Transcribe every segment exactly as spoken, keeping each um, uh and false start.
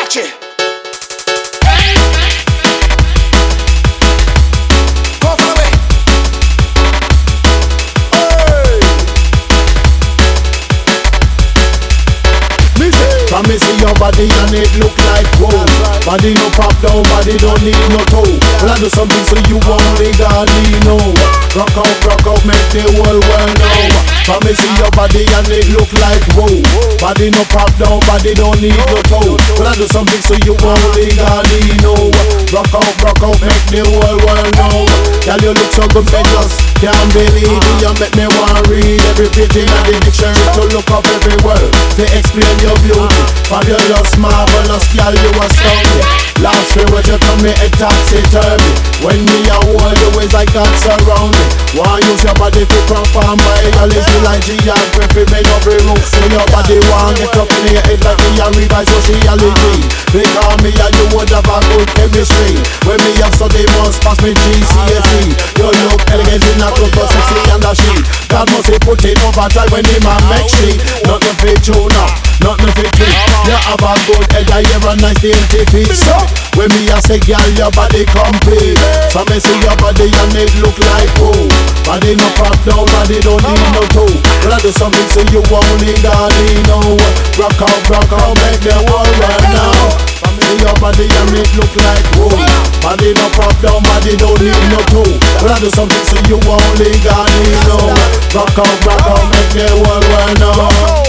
Chidachi. Come me see your body and it look like gold. Body no pop down, body don't need no toe. Well I do something so you only God know. Rock out, rock out, make the whole world know. Come me see your body and it look like gold. Body no pop down, body don't need no toe. Well I do something so you only God know. Rock out, rock out, make the whole world know. Girl you look so good, me just can't believe it. You make me want read every page in the dictionary to look up every word to explain your beauty. Fabulous, marvelous, girl, you astounding. Last year when you told me it topsy-turvy. When me a hold you is like God surround me. Want use your body to perform biology like geography. Made every roof so your body want get up in your head like me and revise sociology. Because me and you would have a good chemistry. When me have study must pass me G C S E. You look elegant in a clothes but sexy and a she. God must be put it over time when the man make she. Nothing fit tune up, nothing fit trick. You have a good head, I hear a nice dainty feet. So, when me a say, girl, your body complete. So me see your body and it look like oh. Body no pop down, body don't need no toe. Well I do something so you only God know. Rock out, rock out, make the whole world now. So me see your body and it look like oh. Body no pop down, body don't need no toe. Well I do something so you only God know. Rock out, rock out, make the whole world now.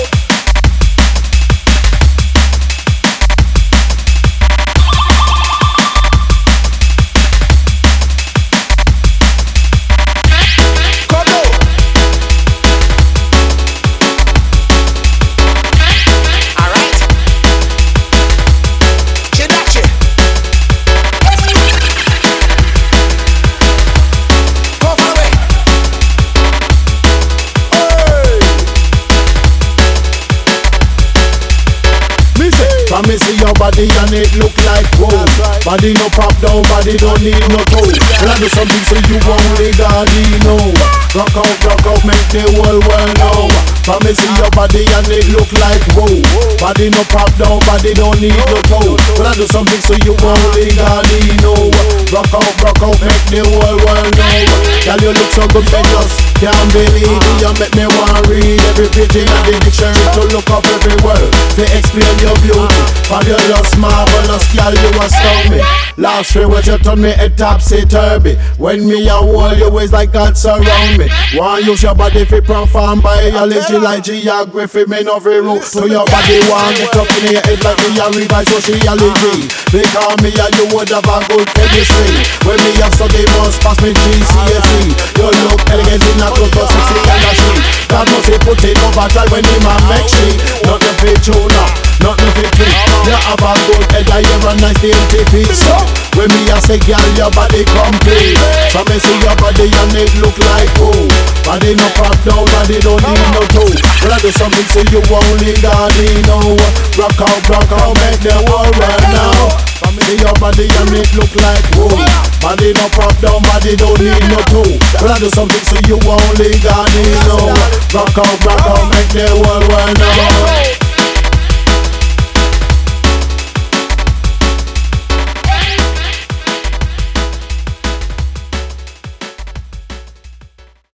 Come me see your body and it look like gold. Body no pop down, body don't need no toe. Well I do something so you only God know. Rock out, rock out, make the whole world know. Come me see your body and it look like gold. Body no pop down, body don't need no toe. Well I do something so you only God know. Rock out, rock out, make the whole world know. Girl you look so good, me just can't believe it. You make me want read every page in the dictionary to look up every word to explain your beauty. Fabulous, marvelous, girl, you astound me. Last year when you told me it topsy-turvy. When me a hold you is like God surround me. Want use your body fi perform biology like geography. Me no free root to your body. Want get up in your head like me a revise sociology. Because me and you would have a good chemistry. When me have study must pass me G C S E. You look elegant in a clothes but sexy and a she. God must be put it over time when the man make she. Nothing fit tune up, nothing fit trick. You have a good head, I hear a nice dainty feet. So, when me a say, girl, your body complete. So me see your body and it look like oh. Body no pop down, body don't need no toe. Well I do something so you only God know. Rock out, rock out, make the whole world now. So me see your body and it look like oh. Body no pop down, body don't need no toe. Well I do something so you only God know. Rock out, rock out, make the whole world now.